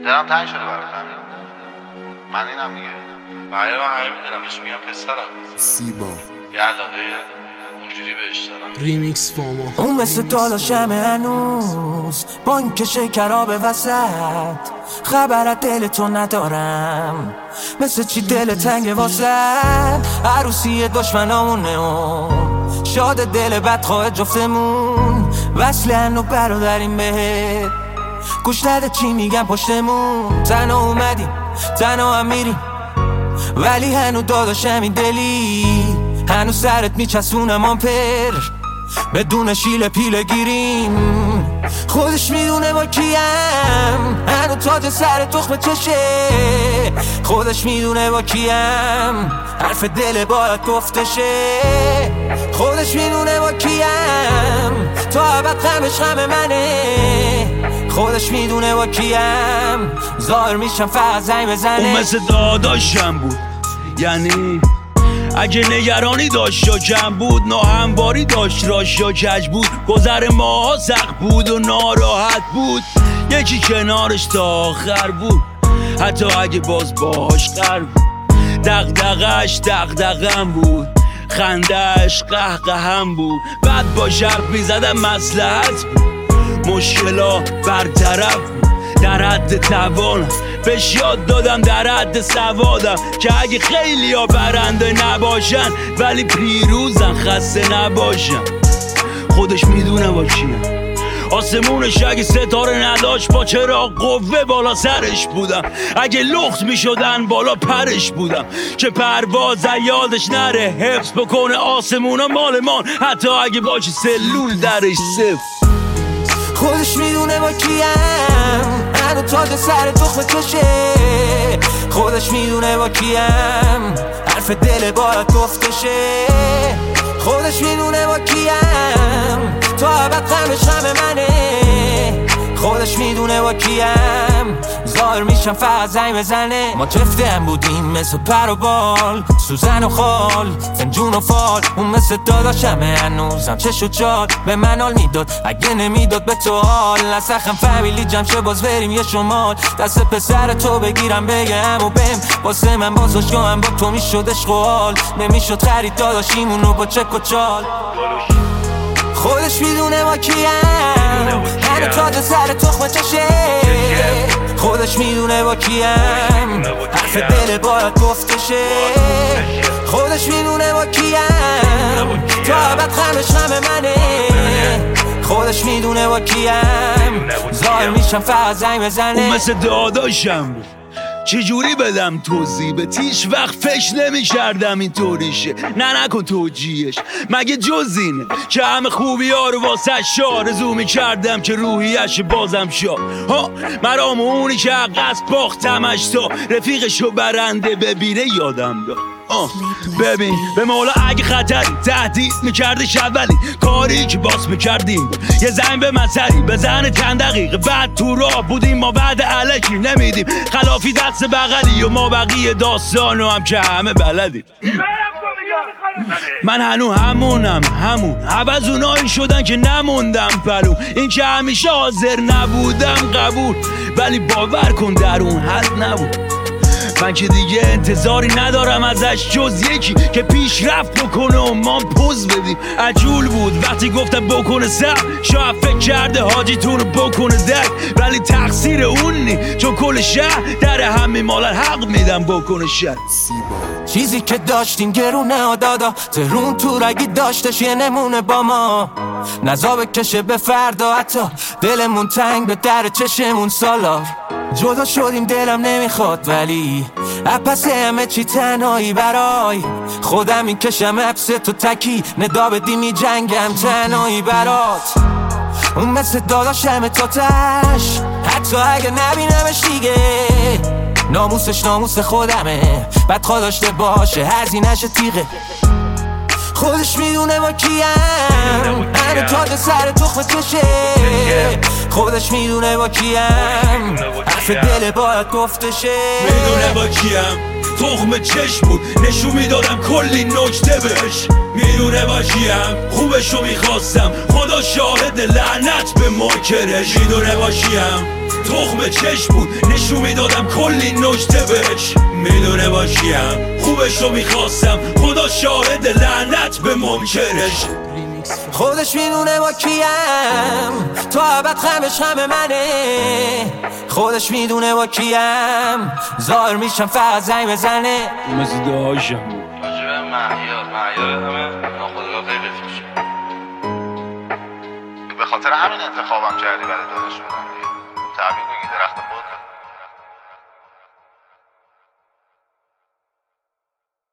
دلم تنگ شده برات همین. من اینم دیگه. برای من همه میدونم بهش میگم پسرم. سیبا یه علاقه اونجوری بهش دارم. ریمیکس فاما. اون مثل داداشم هنوز با این که شکرها به وسط خبر دل تو ندارم، مثل چی دل تنگ واسد. عروسی دشمنامونه و شاد دل بدخواه جفتمون، وصلن و برادریم بهت گوش نده چی میگم پشتمون. تنها اومدیم تنها هم میریم، ولی هنو داداشم این دلی هنو سرت میچسونم آمپر، بدون شیل پیله گیریم. خودش میدونه با کیم، هنو تاج سر تخم چشه. خودش میدونه با کیم، حرف دل باید گفتشه. خودش میدونه با کیم، تا ابد غمش غم منه. خودش میدونه با کیم، ظاهر میشم فقط زنگ بزنه. اون مثل داداشم بود، یعنی اگه نگرانی داشت یا کم بود، ناهمواری داشت راش یا کج بود. گذر ماها سخت بود و ناراحت بود، یکی کنارش تا آخر بود، حتی اگه باز باهاش قرب بود. دغدغش دغدغم بود، خندهش قهقهم بود. بعد با شرف میزدم مصلحت بود، مشکلا برطرف بود. در حد توانم بهش یاد دادم، در حد سوادم که اگه خیلی ها برنده نباشن ولی پیروزن، خسته نباشن. خودش میدونه با کیم، آسمونش اگه ستاره نداشت با چراغ قوه بالا سرش بودم. اگه لخت میشدن بالا پرش بودم، که پرواز یادش نره، حفظ بکنه آسمونا مالمان، حتی اگه باشه سلول درش صفر. خودش میدونه با کیم، هنو تاج سر تخم چشه. خودش میدونه با کیم، حرف دل باید گفتشه. خودش میدونه با کیم، تا ابد غمش غم منه. خودش میدونه با کیم، ظاهر میشم فقط زنگ بزنه. ما جفته هم بودیم مثل پر و بال، سوزن و خال، فنجون و فال. اون مثل داداشمه هنوزم چش و چال، به من حال میداد اگه نمیداد به تو حال. نسخم فامیلی جمشه باز بریم یه شمال، دست پسر تو بگیرم بگم و بهم واسه من بازش هم با تو میشد عشق و حال. نمیشد خرید داداشیمونو با چک و چال. خودش میدونه با کیم، هنو تاج سر تخم چشه. خودش میدونه با کیم، حرف دل باید گفتشه. خودش میدونه با کیم، تا ابد غمش غم منه. خودش میدونه با کیم، ظاهر میشم فقط زنگ بزنه. اون مثل داداشم بود، چجوری بدم توضیح؟ به هیچ وقت فکر نمی کردم این طوریشه. نکن توجیهش، مگه جز اینه که همه خوبی ها رو واسه آرزو می کردم که روحیش بازم شد. ها مرام اونی که قصد باختمش تا رفیقشو برنده ببینه یادم داد. ببین به مولا اگه خطری تهدید میکردش اولی کاری که باز میکردیم بود یه زنگ به من سری بزنه چند دقیقه بعد تو راه بودیم. ما بعد علکی نمیدیم خلافی دست بغلی و ما بقیه داستانو هم که همه بلدیم. من همونم عوض اونایی شدن که نموندم پلو. این که همیشه حاضر نبودم قبول، ولی باور کن در اون حد نبود. من که دیگه انتظاری ندارم ازش جز یکی که پیشرفت بکنه و ما پوز بدیم. عجول بود وقتی گفتم بکنه سر، شاید فکر کرده حاجی تو رو بکنه دک، ولی تقصیر اون نی چون کل شهر در همین مالر حق میدم بکنه شهر. چیزی که داشتیم گرونه و دادا، ترون تو رگی داشتش یه نمونه با ما. نزا بکشه به فردا حتی دلمون تنگ به در چشمون سالار. جدا شدیم دلم نمیخواد ولی پس همه چی تنهایی برای خودم میکشم حبس تو تکی ندا بدی می جنگم تنهایی برات. اون مثل داداشم تاتش، حتی اگه نبینمش دیگه ناموسش ناموس خودمه، بدخواه داشته باشه هرزینش تیغه. خودش میدونه با کیم، هنو تاج سر تخم چشه. خودش میدونه با کیم، حرف دل باید گفتشه. میدونه با کیم، تخم چشم بود نشون میدادم کلی نکته بهش. میدونه با کیم، خوبشو میخواستم خدا شاهد لعنت به ماکرش. میدونه با کیم، تخم چشم بود، نشون میدادم کلی نکته بهش. میدونه با کیم خوبش رو میخواستم، خدا شاهد لعنت به منکرش. خودش میدونه با کیم، تا ابد غمش غم منه. خودش میدونه با کیم، ظاهر میشم فقط زنگ بزنه. مثل داشم راجب مهیار همه ناخودآگاه خیلی رفیق. به خاطر همین انتخابم کردی برای داداش بدم دیگه. تبریک بگی درختم